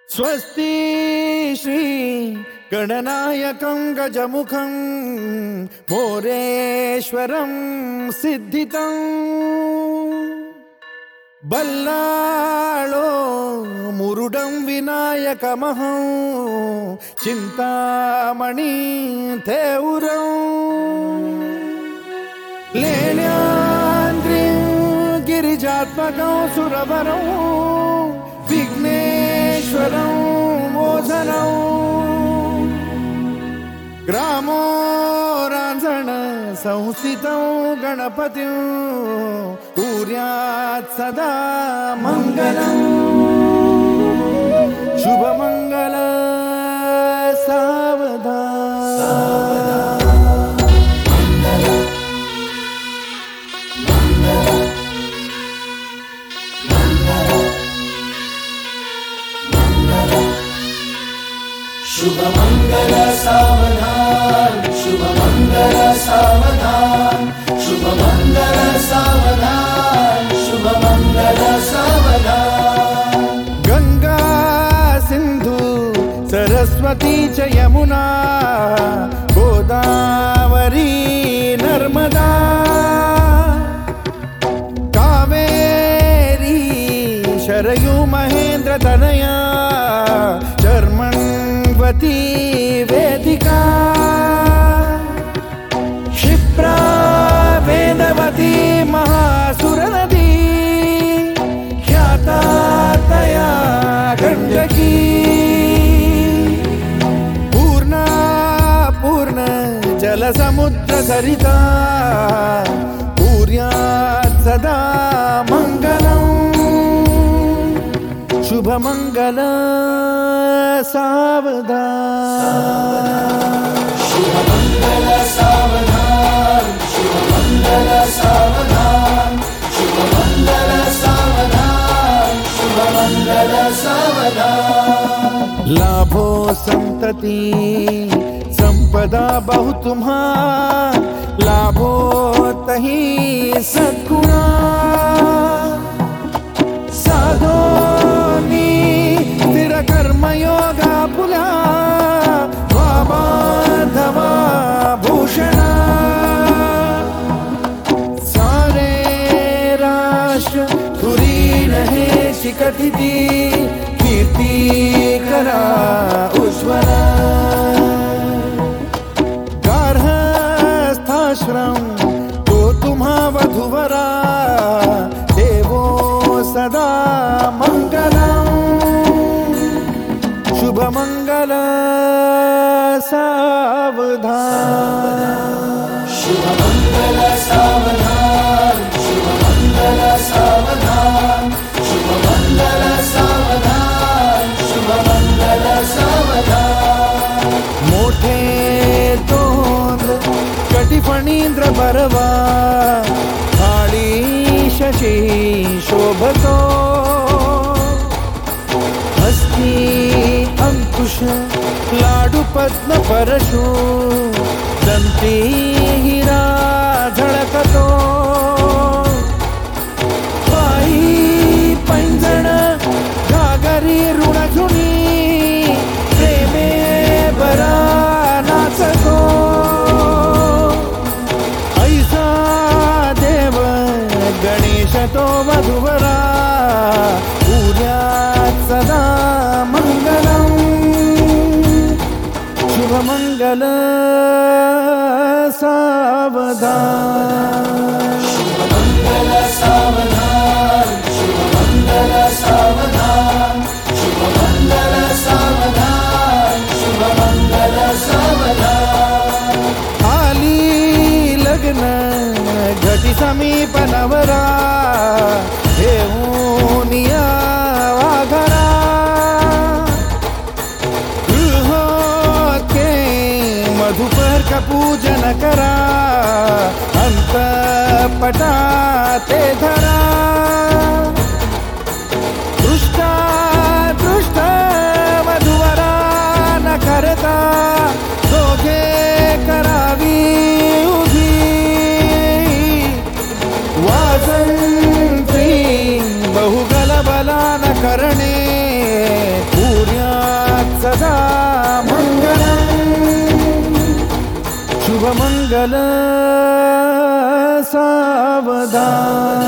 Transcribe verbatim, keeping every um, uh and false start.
स्वस्ति श्री गणनायकं गजमुखं मोरेश्वरं सिद्धितं बल्लाळो मुरुडं विनायकमहं चिंतामणि थेऊरं लेण्याद्रिं गिरिजात्मकं सुरवरं विघ्नेश्वरं मोचनं ग्रामो रांझण संस्थितं गणपतिं कुर्यात् सदा मंगलं शुभमंगल सावधान। शुभ मंगल सावधान, शुभ मंगल सावधान, शुभ मंगल सावधान, शुभ मंगल सावधान। गंगा सिंधु सरस्वती च यमुना गोदावरी नर्मदा कावेरी शरयू महेंद्र तनया चर्मण्वती वेदिका क्षिप्रा वेदवती महासुरनदी ख्याता तया गण्डकी पूर्णा पूर्ण जलसमुद्र सरिता कुर्यात् सदा मंगलम् शुभ मंगल सावधान। शुभ मंगल सावधान, शुभ मंगल सावधान, शुभ मंगल सावधान, शुभ मंगल सावधान। लाभो संतति संपदा बहु तुम्हार लाभो तही सद्गुणा साधोनी स्थिर कर्मयोगा पुला वाबाधवा भूषणा सारे राष्ट्र धुरीण हे शिखतिथि कीर्ती करा उज्ज्वला गार्हस्थाश्रम तो तुम्हा वधुवरा देवो सदा मंगलम् शुभ मंगल सावधान। शुभ मंगल सावधान, शुभ मंगल सावधान, शुभ मंगल सावधान, शुभ मंगल सावधान। मोठे तोंड कटिफणींद्र बरवा थाळी शशी शोभतो हस्ती अंकुश लाडू पद्म परशु दंती हिरा झळकतो पायी पैंजण घागरी ऋणझुणी प्रेमे बरा नाचतो ऐसा देव गणेश तो वधुवरा कुर्यात् सदा मंगलम् शुभ मंगल सावधान। शुभ मंगल सावधान, शुभ मंगल सावधान, शुभ मंगल सावधान, शुभ मंगल सावधान। आली लग्न घटी समीप नवरा घेऊन या वाघरा गृहोत्के मधुपर का पूजन करा अंतपटा ते धरा दृष्टा दृष्ट मधुवरा न करता दोघे करावी उभी वाजंत्री बहुगल बला न करणे पूर्या ಮಂಗಲ ಸಾವಧಾನ.